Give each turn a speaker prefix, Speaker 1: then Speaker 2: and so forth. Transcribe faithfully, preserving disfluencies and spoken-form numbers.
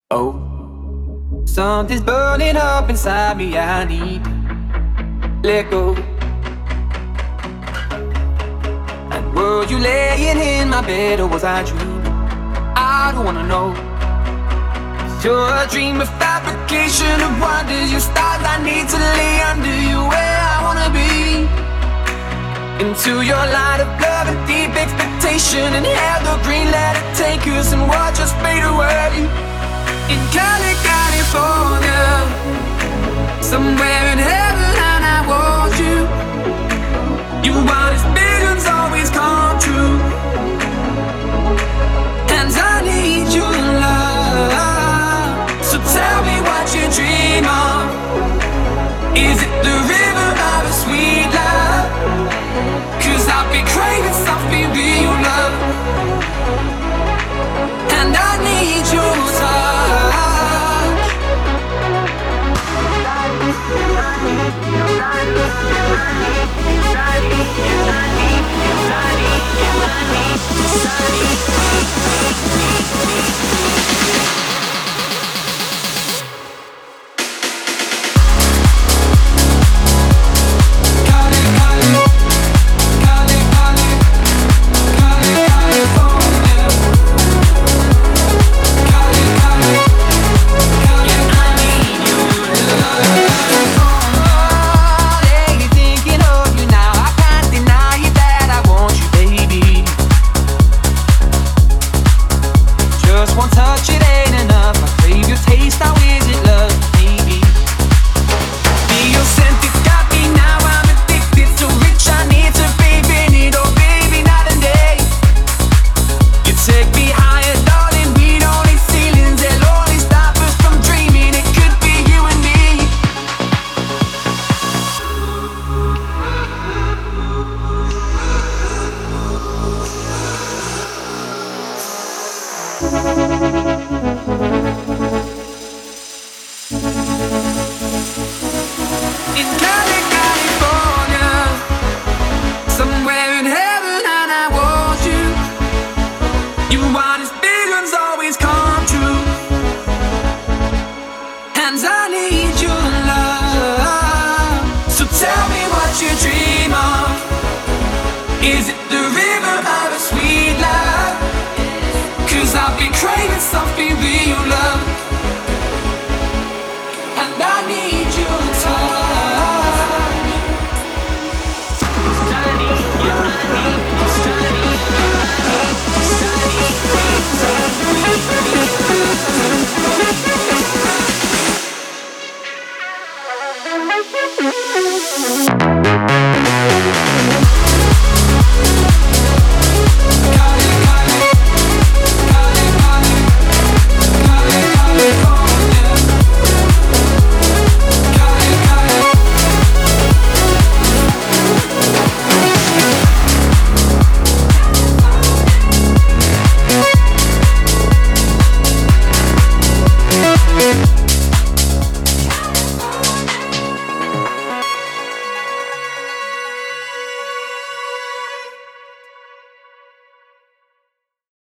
Speaker 1: Oh, something's burning up inside me. I need to let go. And were you laying in my bed or was I dreaming? I don't wanna know. You're a dream of fabrication of wonders. You stars I need to lay under you where I wanna be. Into your light of love and deep expectation, and have the green, let it take us and watch us fade away. In Cali, California, somewhere in heaven, and I want you. You want his visions always come true, and I need your love. So tell me what you dream of. Is it